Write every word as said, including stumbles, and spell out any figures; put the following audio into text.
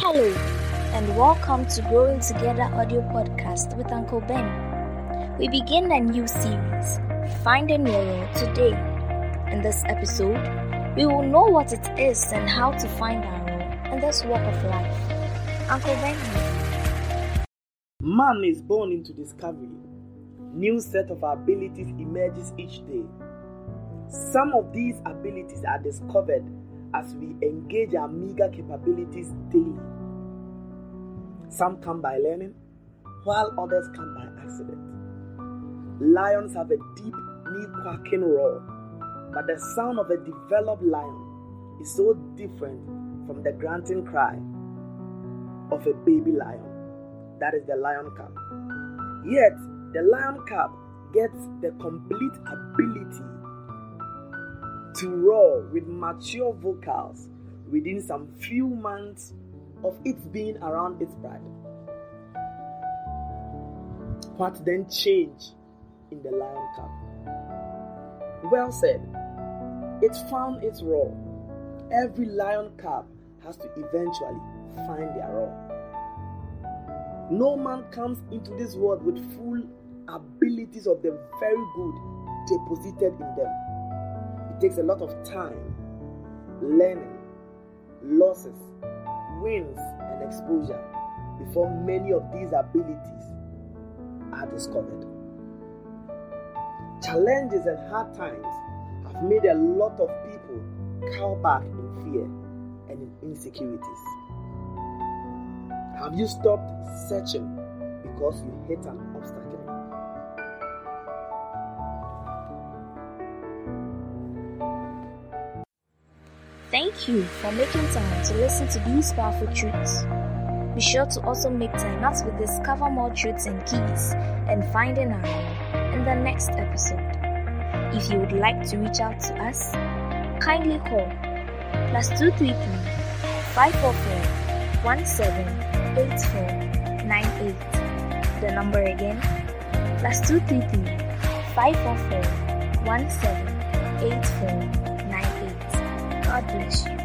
Hello, and welcome to Growing Together audio podcast with Uncle Ben. We begin a new series, Finding Your Role, today. In this episode, we will know what it is and how to find our role in this walk of life. Uncle Ben. Man is born into discovery. New set of abilities emerges each day. Some of these abilities are discovered as we engage our meager capabilities daily. Some come by learning, while others come by accident. Lions have a deep, knee-quacking roar, but the sound of a developed lion is so different from the grunting cry of a baby lion. That is the lion cub. Yet, the lion cub gets the complete ability to roar with mature vocals within some few months of its being around its pride. What then changed in the lion cub? Well said. It found its roar. Every lion cub has to eventually find their roar. No man comes into this world with full abilities of the very good deposited in them. It takes a lot of time, learning, losses, wins, and exposure before many of these abilities are discovered. Challenges and hard times have made a lot of people cower back in fear and in insecurities. Have you stopped searching because you hit an obstacle? Thank you for making time to listen to these powerful truths. Be sure to also make time as we discover more truths and keys and finding our role in the next episode. If you would like to reach out to us, kindly call plus two three three, five four four, one seven eight four nine eight. The number again, plus two three three, five four four, one seven eight four nine eight. God bless you.